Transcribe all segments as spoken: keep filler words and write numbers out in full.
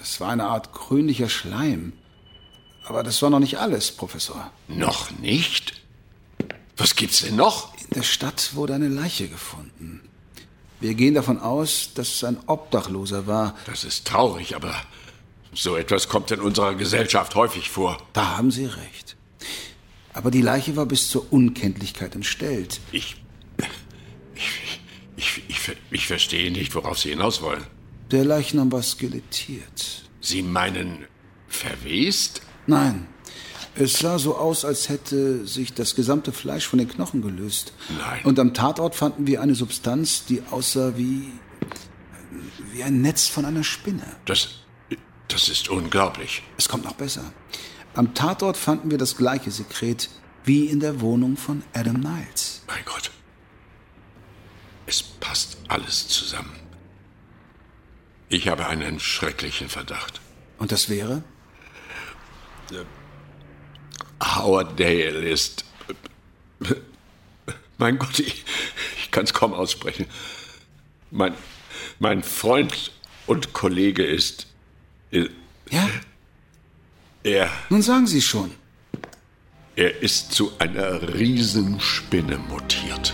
Es war eine Art grünlicher Schleim. Aber das war noch nicht alles, Professor. Noch nicht? Was gibt's denn noch? In der Stadt wurde eine Leiche gefunden. Wir gehen davon aus, dass es ein Obdachloser war. Das ist traurig, aber so etwas kommt in unserer Gesellschaft häufig vor. Da haben Sie recht. Aber die Leiche war bis zur Unkenntlichkeit entstellt. Ich, ich, ich, ich, ich verstehe nicht, worauf Sie hinaus wollen. Der Leichnam war skelettiert. Sie meinen verwest? Nein. Es sah so aus, als hätte sich das gesamte Fleisch von den Knochen gelöst. Nein. Und am Tatort fanden wir eine Substanz, die aussah wie, wie ein Netz von einer Spinne. Das, das ist unglaublich. Es kommt noch besser. Am Tatort fanden wir das gleiche Sekret wie in der Wohnung von Adam Niles. Mein Gott. Es passt alles zusammen. Ich habe einen schrecklichen Verdacht. Und das wäre? Howard Dale ist... Mein Gott, ich, ich kann es kaum aussprechen. Mein, mein Freund und Kollege ist... Ja? Er... Nun sagen Sie schon. Er ist zu einer Riesenspinne mutiert.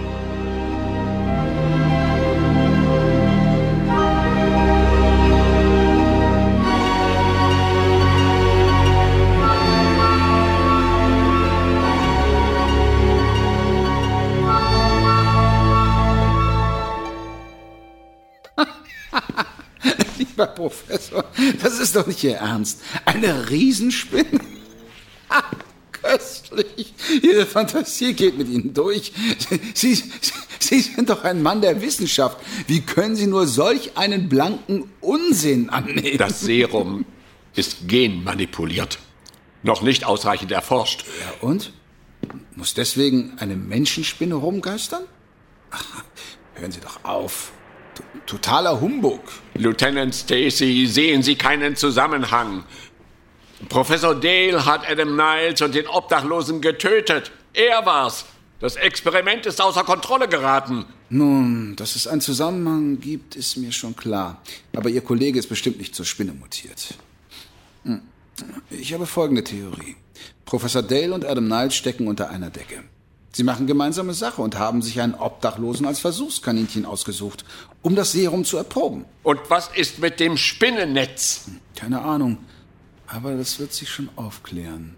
Lieber Professor, das ist doch nicht Ihr Ernst. Eine Riesenspinne? Ha, köstlich. Ihre Fantasie geht mit Ihnen durch. Sie, Sie, Sie sind doch ein Mann der Wissenschaft. Wie können Sie nur solch einen blanken Unsinn annehmen? Das Serum ist genmanipuliert. Noch nicht ausreichend erforscht. Ja, und? Muss deswegen eine Menschenspinne rumgeistern? Ach, hören Sie doch auf. Totaler Humbug. Lieutenant Stacy, sehen Sie keinen Zusammenhang. Professor Dale hat Adam Niles und den Obdachlosen getötet. Er war's. Das Experiment ist außer Kontrolle geraten. Nun, dass es einen Zusammenhang gibt, ist mir schon klar. Aber Ihr Kollege ist bestimmt nicht zur Spinne mutiert. Ich habe folgende Theorie. Professor Dale und Adam Niles stecken unter einer Decke. Sie machen gemeinsame Sache und haben sich einen Obdachlosen als Versuchskaninchen ausgesucht, um das Serum zu erproben. Und was ist mit dem Spinnennetz? Keine Ahnung, aber das wird sich schon aufklären.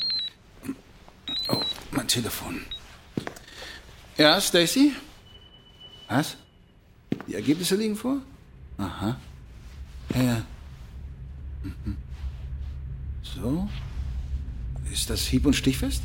Oh, mein Telefon. Ja, Stacy? Was? Die Ergebnisse liegen vor? Aha. Ja, ja. Mhm. So? Ist das hieb- und stichfest?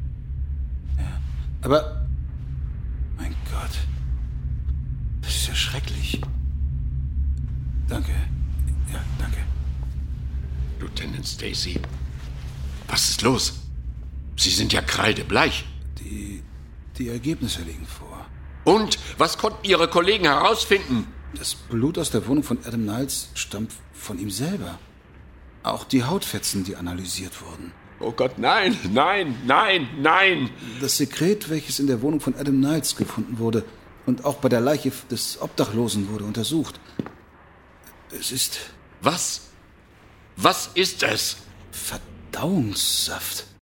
Aber, mein Gott, das ist ja schrecklich. Danke. Ja, danke. Lieutenant Stacy, was ist los? Sie sind ja kreidebleich. Die, die Ergebnisse liegen vor. Und, was konnten Ihre Kollegen herausfinden? Das Blut aus der Wohnung von Adam Niles stammt von ihm selber. Auch die Hautfetzen, die analysiert wurden. Oh Gott, nein, nein, nein, nein. Das Sekret, welches in der Wohnung von Adam Niles gefunden wurde und auch bei der Leiche des Obdachlosen wurde untersucht. Es ist... Was? Was ist es? Verdauungssaft.